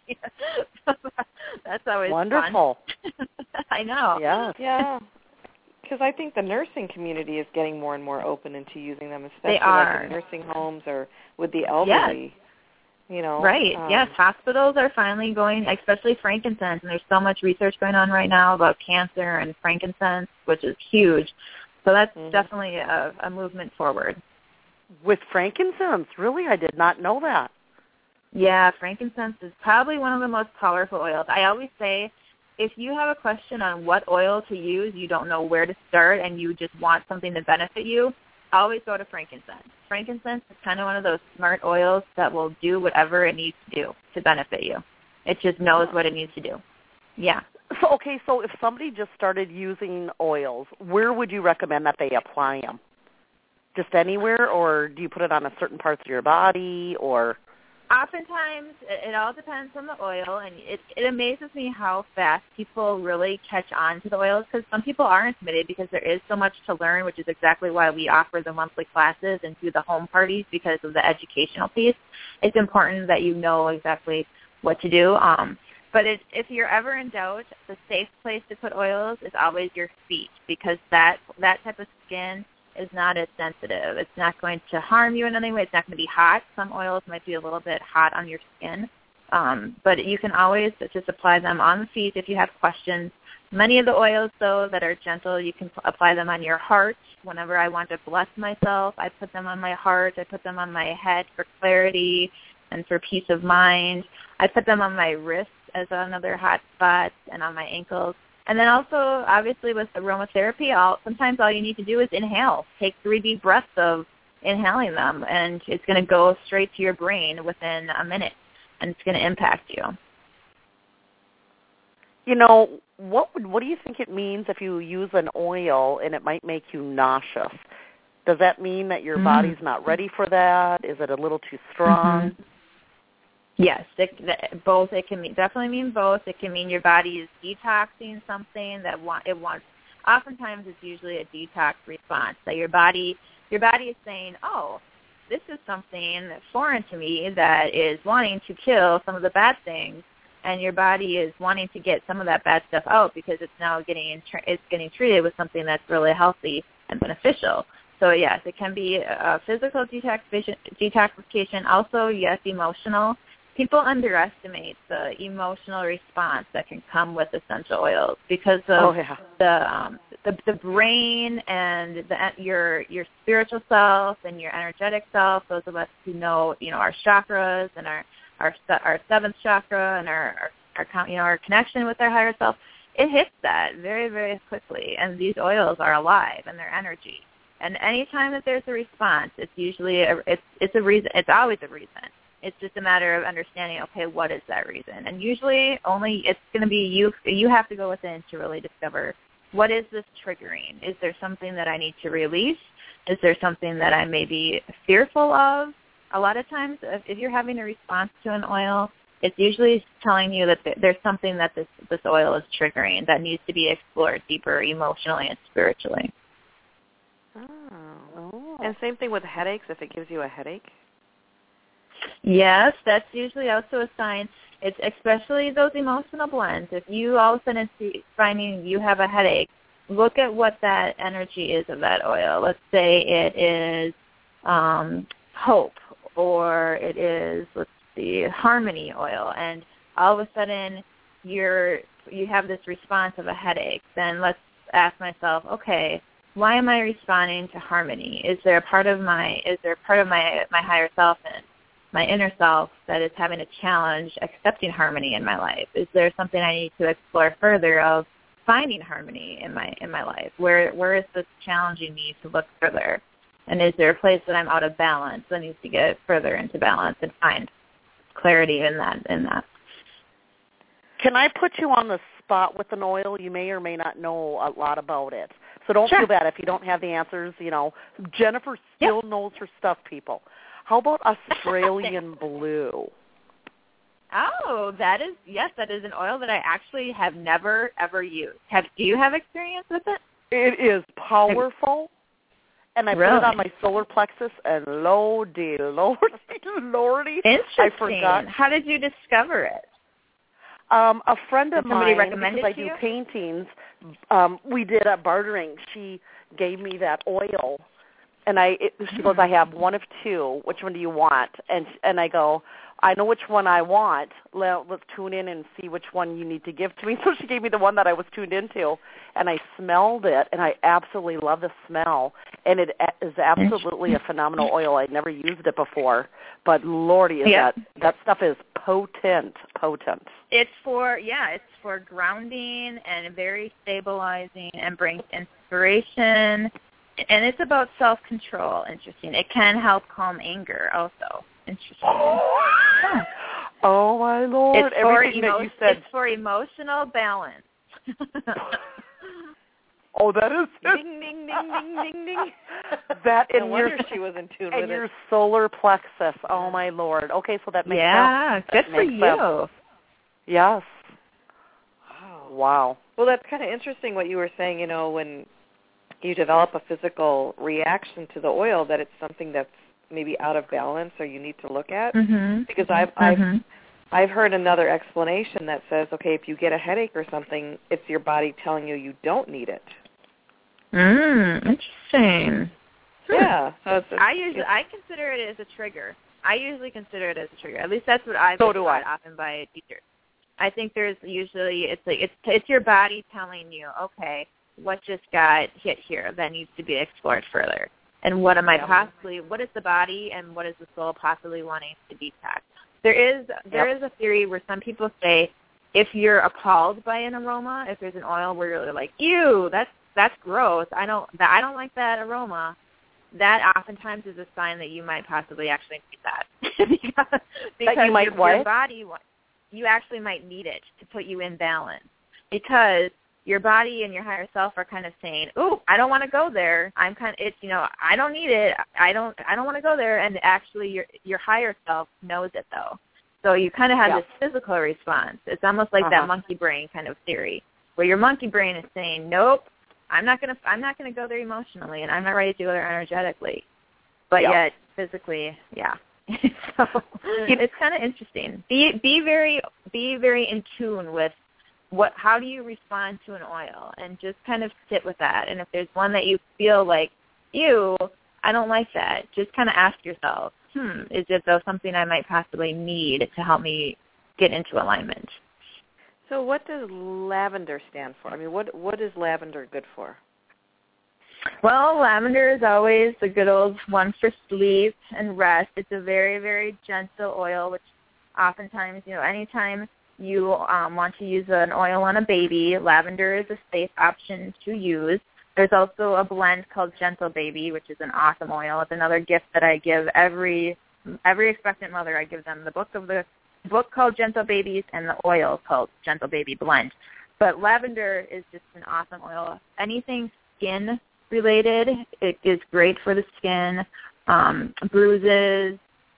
That's always wonderful. Fun. I know. Yeah. Yeah. Because I think the nursing community is getting more and more open into using them, especially They are. like in nursing homes or with the elderly. Yes. You know, right. um, Yes, hospitals are finally going, especially frankincense, and there's so much research going on right now about cancer and frankincense, which is huge. So that's mm-hmm. definitely a, a movement forward. With frankincense, really? I did not know that. Yeah, frankincense is probably one of the most powerful oils. I always say, if you have a question on what oil to use, you don't know where to start, and you just want something to benefit you, always go to frankincense. Frankincense is kind of one of those smart oils that will do whatever it needs to do to benefit you. It just knows what it needs to do. Yeah. So, okay, so if somebody just started using oils, where would you recommend that they apply them? Just anywhere, or do you put it on a certain parts of your body, or? Oftentimes, it, it all depends on the oil, and it, it amazes me how fast people really catch on to the oils, because some people are intimidated because there is so much to learn, which is exactly why we offer the monthly classes and do the home parties, because of the educational piece. It's important that you know exactly what to do. Um, but it, if you're ever in doubt, the safe place to put oils is always your feet, because that that type of skin is not as sensitive. It's not going to harm you in any way. It's not going to be hot. Some oils might be a little bit hot on your skin. Um, but you can always just apply them on the feet if you have questions. Many of the oils, though, that are gentle, you can apply them on your heart. Whenever I want to bless myself, I put them on my heart. I put them on my head for clarity and for peace of mind. I put them on my wrists as another hot spot, and on my ankles. And then also, obviously, with aromatherapy, all, sometimes all you need to do is inhale. Take three deep breaths of inhaling them, and it's going to go straight to your brain within a minute, and it's going to impact you. You know, what would, what do you think it means if you use an oil and it might make you nauseous? Does that mean that your mm-hmm. body's not ready for that? Is it a little too strong? Mm-hmm. Yes, it, both. It can mean, definitely mean both. It can mean your body is detoxing something that want, it wants. Oftentimes, it's usually a detox response that your body your body is saying, "Oh, this is something foreign to me that is wanting to kill some of the bad things," and your body is wanting to get some of that bad stuff out because it's now getting it's getting treated with something that's really healthy and beneficial. So yes, it can be a physical detoxification. Detoxification. Also, yes, emotional. People underestimate the emotional response that can come with essential oils because of oh, yeah. the, um, the the brain and the, your your spiritual self and your energetic self. Those of us who know, you know, our chakras and our our our seventh chakra and our, our, our you know our connection with our higher self, it hits that very very quickly. And these oils are alive and they're energy. And anytime that there's a response, it's usually a, it's it's a reason. It's always a reason. It's just a matter of understanding, okay, what is that reason? And usually only it's going to be you. You have to go within to really discover, what is this triggering? Is there something that I need to release? Is there something that I may be fearful of? A lot of times, if, if you're having a response to an oil, it's usually telling you that there's something that this, this oil is triggering that needs to be explored deeper emotionally and spiritually. Oh. And same thing with headaches, if it gives you a headache? Yes, that's usually also a sign. It's especially those emotional blends. If you all of a sudden see finding you have a headache, look at what that energy is of that oil. Let's say it is um, hope, or it is, let's see, harmony oil, and all of a sudden you're you have this response of a headache. Then let's ask myself, okay, why am I responding to harmony? Is there a part of my is there a part of my my higher self and my inner self that is having a challenge accepting harmony in my life? Is there something I need to explore further of finding harmony in my in my life? Where where is this challenging me to look further? And is there a place that I'm out of balance that needs to get further into balance and find clarity in that in that? Can I put you on the spot with an oil? You may or may not know a lot about it. So don't Sure. feel bad if you don't have the answers. You know, Jennifer still Yep. knows her stuff, people. How about Australian blue? Oh, that is, yes, that is an oil that I actually have never, ever used. Have Do you have experience with it? It is powerful, and I Really? put it on my solar plexus, and lordy, lordy, lordy, Interesting. I forgot. How did you discover it? Um, a friend of Did somebody mine, recommend because it I to do you? paintings, um, we did a bartering. She gave me that oil, and I it, she goes, I have one of two. Which one do you want? And and I go, I know which one I want. Let, let's tune in and see which one you need to give to me. So she gave me the one that I was tuned into, and I smelled it, and I absolutely love the smell. And it is absolutely a phenomenal oil. I'd never used it before, but lordy, is Yep. that that stuff is potent, potent. It's for, yeah, it's for grounding and very stabilizing and brings inspiration. And it's about self-control. Interesting. It can help calm anger also. Interesting. Yeah. Oh, my Lord. It's for, Everything emo- that you said. it's for emotional balance. Oh, that is Ding, ding, ding, ding, ding, ding. that No in wonder your, she was in tune and with your it. solar plexus. Oh, my Lord. Okay, so that makes yeah, sense. good That for makes you. sense. Yes. Wow. Wow. Well, that's kind of interesting what you were saying, you know, when you develop a physical reaction to the oil, that it's something that's maybe out of balance or you need to look at. Mm-hmm. Because I've, I've, mm-hmm. I've heard another explanation that says, okay, if you get a headache or something, it's your body telling you you don't need it. Mm, interesting. Yeah. So it's, I usually it's, I consider it as a trigger. I usually consider it as a trigger. At least that's what I've So been do taught I. often by teachers. I think there's usually it's like it's it's your body telling you, okay, what just got hit here that needs to be explored further, and what am I Yeah. possibly? What is the body and what is the soul possibly wanting to detox? There is there Yep. is a theory where some people say if you're appalled by an aroma, if there's an oil where you're like, ew, that's that's gross. I don't that I don't like that aroma. That oftentimes is a sign that you might possibly actually need that because, because that you might your, what? your body, you actually might need it to put you in balance because your body and your higher self are kind of saying, "Ooh, I don't want to go there. I'm kind of it's you know I don't need it. I don't I don't want to go there." And actually, your your higher self knows it though. So you kind of have Yeah. this physical response. It's almost like Uh-huh. that monkey brain kind of theory, where your monkey brain is saying, "Nope, I'm not gonna I'm not gonna go there emotionally, and I'm not ready to go there energetically." But Yep. yet physically, yeah. So it's kind of interesting. Be be very be very in tune with what how do you respond to an oil, and just kind of sit with that. And if there's one that you feel like, ew, I don't like that, just kind of ask yourself, hmm, is it though something I might possibly need to help me get into alignment? so what does lavender stand for? I mean, what what is lavender good for? Well, lavender is always the good old one for sleep and rest. It's a very, very gentle oil, which oftentimes, you know, anytime you um, want to use an oil on a baby, lavender is a safe option to use. There's also a blend called Gentle Baby, which is an awesome oil. It's another gift that I give every every expectant mother. I give them the book of the book called Gentle Babies and the oil called Gentle Baby Blend. But lavender is just an awesome oil. Anything skin related, it is great for the skin. Um, bruises,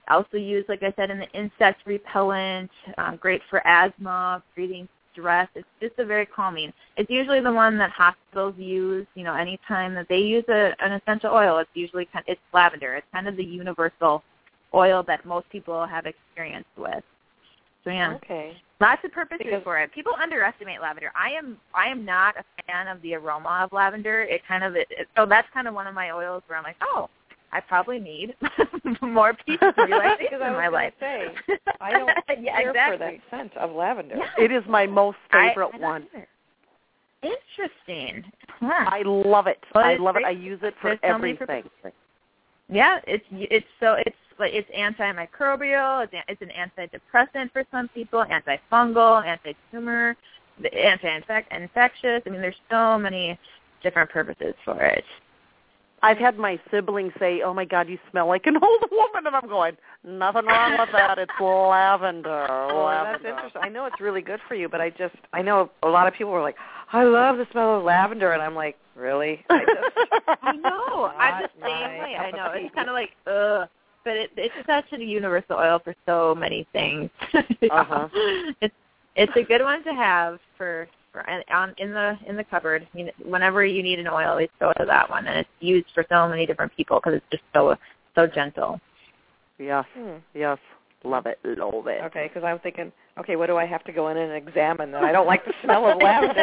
Also used, like I said, in the insect repellent, um, great for asthma, breathing stress. It's just a very calming. It's usually the one that hospitals use, you know, anytime that they use a, an essential oil, it's usually kind of, it's lavender. It's kind of the universal oil that most people have experience with. So, yeah. Okay. Lots of purposes Because for it. People underestimate lavender. I am I am not a fan of the aroma of lavender. It kind of, it, it, so that's kind of one of my oils where I'm like, oh, I probably need more peace and relaxation in my life. Say, I don't yeah, care exactly. for that scent of lavender. Yeah. It is my most favorite I, I one. Either. Interesting. Huh. I love it. Well, I love great. it. I use it for There's so many everything. purposes. Yeah, it's it's so it's like it's antimicrobial. It's it's an antidepressant for some people, antifungal, anti-tumor, anti-infectious. I mean, there's so many different purposes for it. I've had my siblings say, "Oh my God, you smell like an old woman," and I'm going, "Nothing wrong with that. It's lavender." Well, lavender. that's interesting. I know it's really good for you, but I just I know a lot of people were like, "I love the smell of lavender," and I'm like, "Really?" I just I know. I'm the same way. I know. It's kind of like, ugh. But it, it's such a universal oil for so many things. uh-huh. It's it's a good one to have for for on in the in the cupboard. I mean, whenever you need an oil, you go to that one, and it's used for so many different people because it's just so so gentle. Yes, Hmm. yes, love it, love it. Okay, because I'm thinking, okay, what do I have to go in and examine that I don't like the smell of lavender?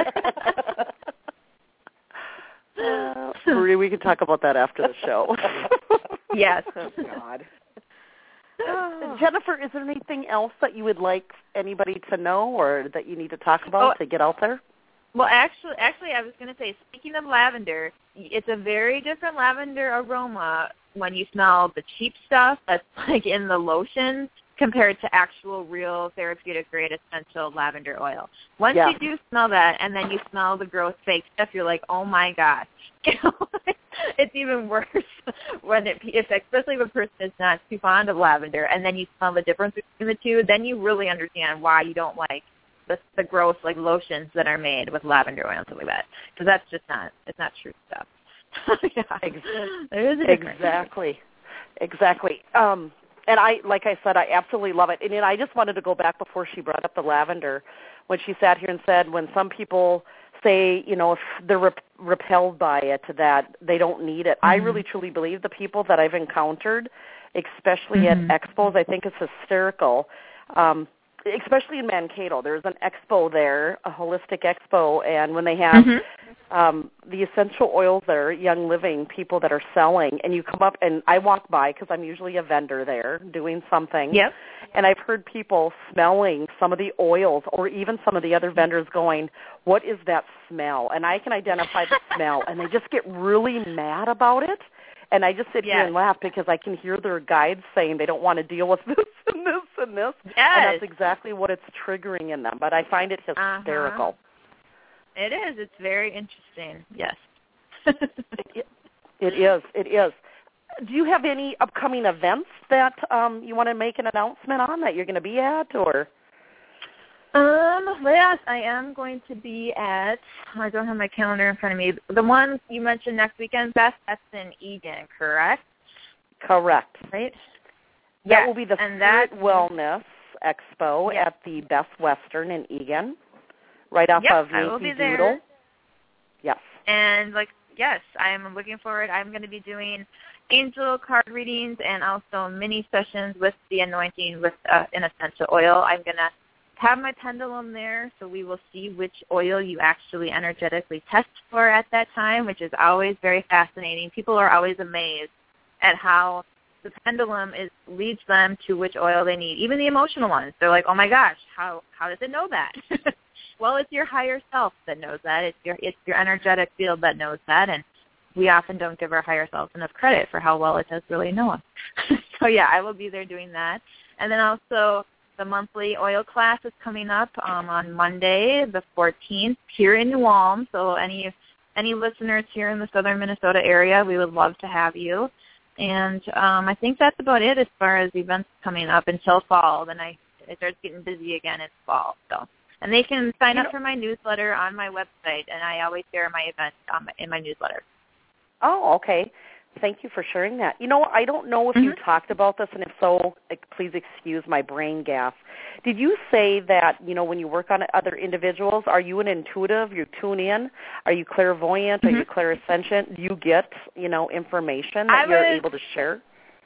Uh, Marie, we can talk about that after the show. Yes. Oh, God. Uh, Jennifer, is there anything else that you would like anybody to know or that you need to talk about oh, to get out there? Well, actually, actually, I was going to say, speaking of lavender, it's a very different lavender aroma when you smell the cheap stuff that's like in the lotion compared to actual, real, therapeutic-grade essential lavender oil. Once yeah. you do smell that, and then you smell the gross fake stuff, you're like, oh my gosh. It's even worse when it, if especially if a person is not too fond of lavender, and then you smell the difference between the two, then you really understand why you don't like the, the gross like lotions that are made with lavender oil and stuff like that, because that's just not it's not true stuff. Yeah. There is a difference. Exactly, exactly. Um, and I, like I said, I absolutely love it. And then I just wanted to go back before she brought up the lavender, when she sat here and said when some people say, you know, if they're rep- repelled by it, that they don't need it. Mm-hmm. I really truly believe the people that I've encountered, especially mm-hmm. at expos, I think it's hysterical. Um, especially in Mankato, there's an expo there, a holistic expo, and when they have mm-hmm. um, the essential oils there, Young Living people that are selling, and you come up, and I walk by because I'm usually a vendor there doing something, yep. and I've heard people smelling some of the oils or even some of the other vendors going, what is that smell? And I can identify the smell, and they just get really mad about it. And I just sit yes. here and laugh because I can hear their guides saying they don't want to deal with this and this and this. Yes. And that's exactly what it's triggering in them. But I find it hysterical. Uh-huh. It is. It's very interesting. Yes. it, it is. It is. Do you have any upcoming events that um, you want to make an announcement on that you're going to be at, or? Um, yes, I am going to be at, I don't have my calendar in front of me, the one you mentioned next weekend, Beth, that's in Eden, correct? Correct. Right? That yes. will be the and Spirit that, Wellness Expo yes. at the Best Western in Egan, right off yep, of I will Yankee be Doodle. there. Yes. And, like, yes, I'm looking forward. I'm going to be doing angel card readings and also mini sessions with the anointing with uh, an essential oil. I'm going to have my pendulum there, so we will see which oil you actually energetically test for at that time, which is always very fascinating. People are always amazed at how the pendulum is leads them to which oil they need, even the emotional ones. They're like, oh, my gosh, how how does it know that? Well, it's your higher self that knows that. It's your it's your energetic field that knows that, and we often don't give our higher selves enough credit for how well it does really know us. So, yeah, I will be there doing that. And then also the monthly oil class is coming up um, on Monday, the fourteenth, here in New Ulm. So any any listeners here in the southern Minnesota area, we would love to have you. And um, I think that's about it as far as events coming up until fall. Then I it starts getting busy again in fall. So, and they can sign you up know, for my newsletter on my website, and I always share my events um, in my newsletter. Oh, okay. Thank you for sharing that. You know, I don't know if Mm-hmm. you talked about this, and if so, please excuse my brain gas. Did you say that, you know, when you work on other individuals, are you an intuitive? You tune in? Are you clairvoyant? Mm-hmm. Are you clairsentient? Do you get, you know, information that I you're would, able to share?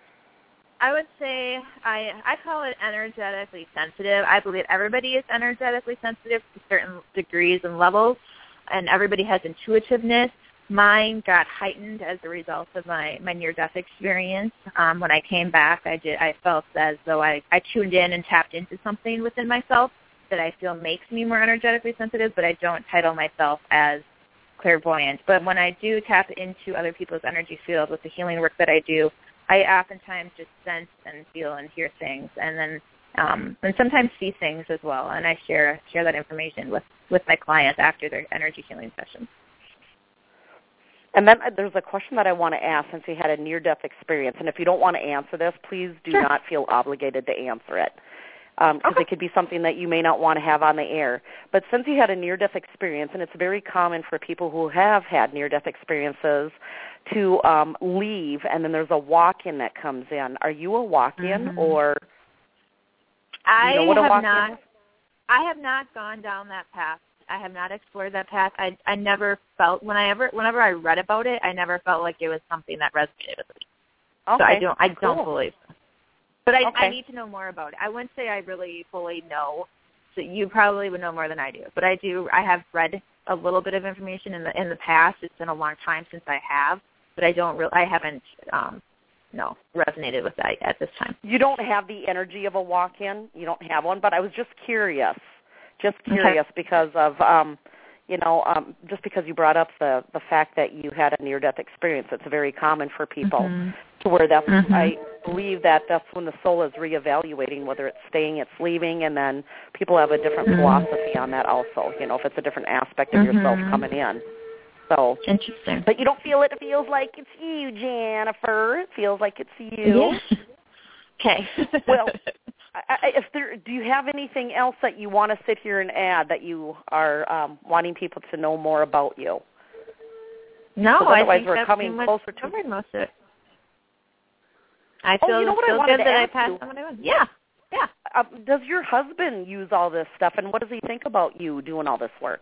I would say I I call it energetically sensitive. I believe everybody is energetically sensitive to certain degrees and levels, and everybody has intuitiveness. Mine got heightened as a result of my, my near-death experience. Um, when I came back, I did I felt as though I, I tuned in and tapped into something within myself that I feel makes me more energetically sensitive, but I don't title myself as clairvoyant. But when I do tap into other people's energy field with the healing work that I do, I oftentimes just sense and feel and hear things, and then um, and sometimes see things as well. And I share share that information with, with my clients after their energy healing sessions. And then there's a question that I want to ask since you had a near-death experience. And if you don't want to answer this, please do Sure. not feel obligated to answer it because um, Okay. it could be something that you may not want to have on the air. But since you had a near-death experience, and it's very common for people who have had near-death experiences to um, leave, and then there's a walk-in that comes in. Are you a walk-in Mm-hmm. or I you know what a have walk-in not. is? I have not gone down that path. I have not explored that path. I I never felt when I ever whenever I read about it, I never felt like it was something that resonated with me. Okay. So I don't I Cool. don't believe so. But I Okay. I need to know more about it. I wouldn't say I really fully know. So you probably would know more than I do. But I do. I have read a little bit of information in the in the past. It's been a long time since I have, but I don't really. I haven't. Um, no, resonated with that at this time. You don't have the energy of a walk-in. You don't have one, but I was just curious. Just curious okay. because of, um, you know, um, just because you brought up the, the fact that you had a near-death experience. It's very common for people mm-hmm. to where that's, mm-hmm. I believe that that's when the soul is reevaluating whether it's staying, it's leaving, and then people have a different mm-hmm. philosophy on that also, you know, if it's a different aspect of mm-hmm. yourself coming in. So interesting. But you don't feel it feels like it's you, Jennifer. It feels like it's you. Yeah. Okay. Well, I, if there, do you have anything else that you want to sit here and add that you are um, wanting people to know more about you? No, I think we're that's coming much closer to covered most of it. I feel, oh, you know what feel I wanted good to that ask I passed you? on what I was. Yeah, yeah. Um, does your husband use all this stuff, and what does he think about you doing all this work?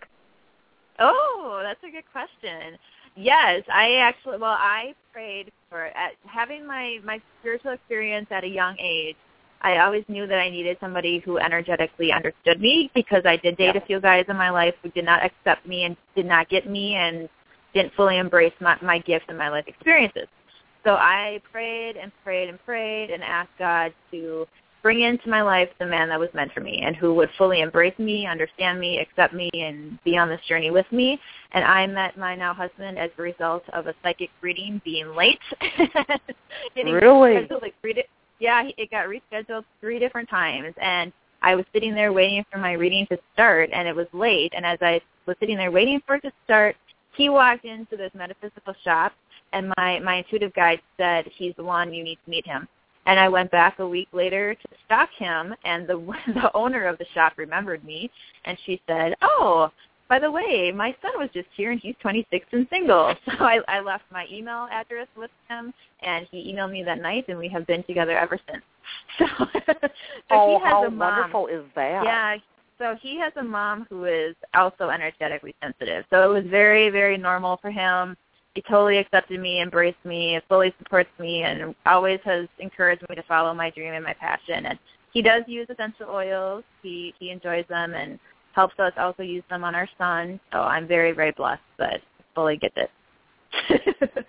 Oh, that's a good question. Yes, I actually, well, I prayed for at, having my, my spiritual experience at a young age. I always knew that I needed somebody who energetically understood me because I did date yeah. a few guys in my life who did not accept me and did not get me and didn't fully embrace my, my gifts and my life experiences. So I prayed and prayed and prayed and asked God to bring into my life the man that was meant for me and who would fully embrace me, understand me, accept me, and be on this journey with me. And I met my now husband as a result of a psychic reading being late. Really? Like three di- yeah, it got rescheduled three different times. And I was sitting there waiting for my reading to start, and it was late. And as I was sitting there waiting for it to start, he walked into this metaphysical shop, and my, my intuitive guide said, he's the one, you need to meet him. And I went back a week later to stalk him, and the the owner of the shop remembered me, and she said, oh, by the way, my son was just here, and he's twenty-six and single. So I, I left my email address with him, and he emailed me that night, and we have been together ever since. So, so oh, he has how a mom. wonderful is that? Yeah, so he has a mom who is also energetically sensitive. So it was very, very normal for him. He totally accepted me, embraced me, fully supports me, and always has encouraged me to follow my dream and my passion. And he does use essential oils. He he enjoys them and helps us also use them on our son. So I'm very, very blessed that I fully get it.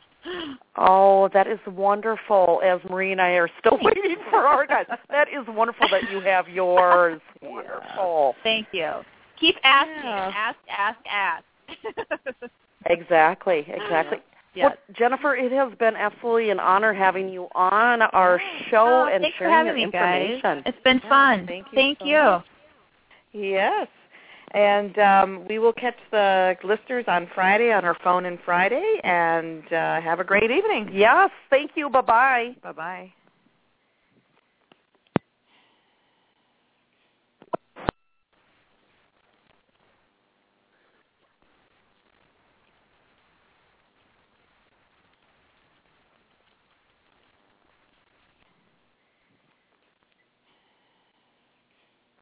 Oh, that is wonderful. As Marie and I are still waiting for our guys. That is wonderful that you have yours. Yeah. Wonderful. Thank you. Keep asking. Yeah. Ask, ask, ask. Exactly, exactly. Yes. Well, Jennifer, it has been absolutely an honor having you on our show oh, and thanks sharing for having your me, information. Guys. It's been yeah, fun. Thank you. Thank so you. Much. Yes. And um, we will catch the listeners on Friday on our phone in Friday, and uh, have a great evening. Yes, thank you. Bye-bye. Bye-bye.